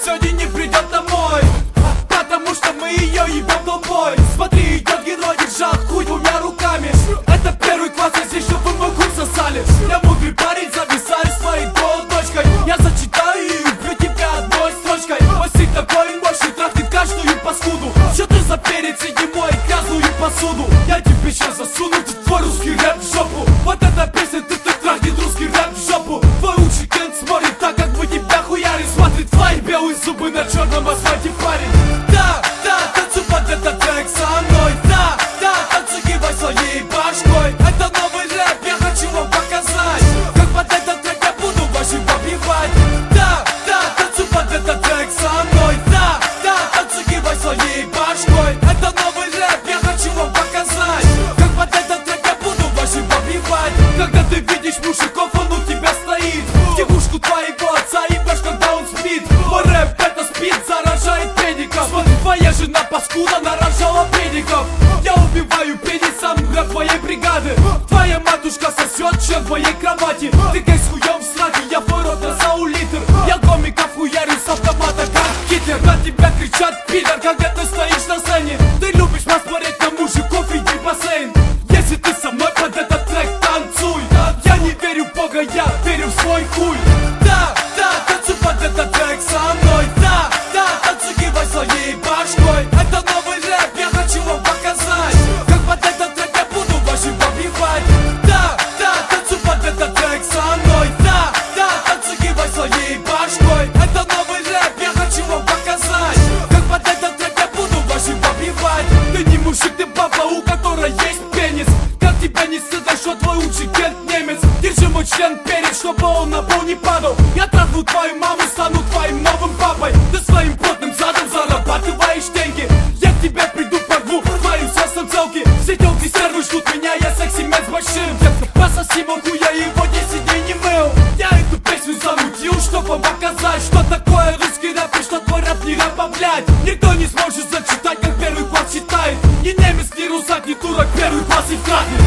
сегодня не придет домой, потому что мы ее ебем толпой. Смотри, идет герой, держал хуй двумя руками. Это первый класс, а здесь чтобы мой курс сосали. Я мудрый парень, зависаю своей дочкой. Я зачитаю и убью тебя одной строчкой. Мой стиль такой мощный, трахнет каждую паскуду. Что ты за перец, иди мой грязную посуду. Я тебе сейчас засуну твой русский рэп в жопу. Вот эта песня, ты трахнет русский рэп в жопу. Твой лучший кент смотрит так, как мы тебя хуярим. Смотрит твои белые зубы на черном асфальте, парень. Да, танцуй под этот трек со мной. Да, танцуй, кивай своей башкой. Это новый рэп, я хочу вам показать, как под этот трек я буду вашим побивать. Да, танцуй под этот трек со мной. Да, танцуй, кивай своей башкой. Это новый рэп, я хочу вам показать, как под этот трек я буду вашим побивать. Когда ты видишь мужиков, он у тебя стоит, девушку твоего отца ебешь, когда он спит. Мой рэп это спит, заражает педиков. Смотри, твоя жена паскуда нарожала педиков. Я убиваю педицам рэп твоей бригады. Твоя матушка сосет член твоей кровати. Ты как с хуем в сраке, я в твой рот разау литр. Я гомиков хуярю с автомата как Гитлер. На тебя кричат пидор, когда ты стоишь на сцене. Ты любишь посмотреть на мужиков, иди в бассейн. Если ты со мной под этот трек танцуй. Я не верю в Бога, я верю в свой хуй. Да, танцуй под этот трек со мной. Да, танцуй, кивай своей башкой. Это новый рэп, я хочу вам показать, как под этот трек я буду вашим побивать. Да, танцуй под этот трек со мной. Да, танцуй, кивай своей башкой. Это новый рэп, я хочу вам показать, как под этот трек я буду вашим побивать. Ты не мужик, ты баба, у которой есть пенис. Как тебя не стыдно, что твой лучший кент немец. Держи мой член перед, чтобы он на пол не падал. Я трахну твою маму, стану твоим новым папой. Ты своим плотным задом зарабатываешь деньги. Я к тебе приду, порву твою все самцелки. Все телки стервы ждут меня, я секси-мен с большим. Детка, пососи мой хуй, я его 10 дней не мыл. Я эту песню замутил, чтоб вам показать, что такое русский рэп и что твой рэп не рэп, блядь. Никто не сможет зачитать, как первый класс читает. Ни немец, ни русак, ни турок, первый класс и вкратный.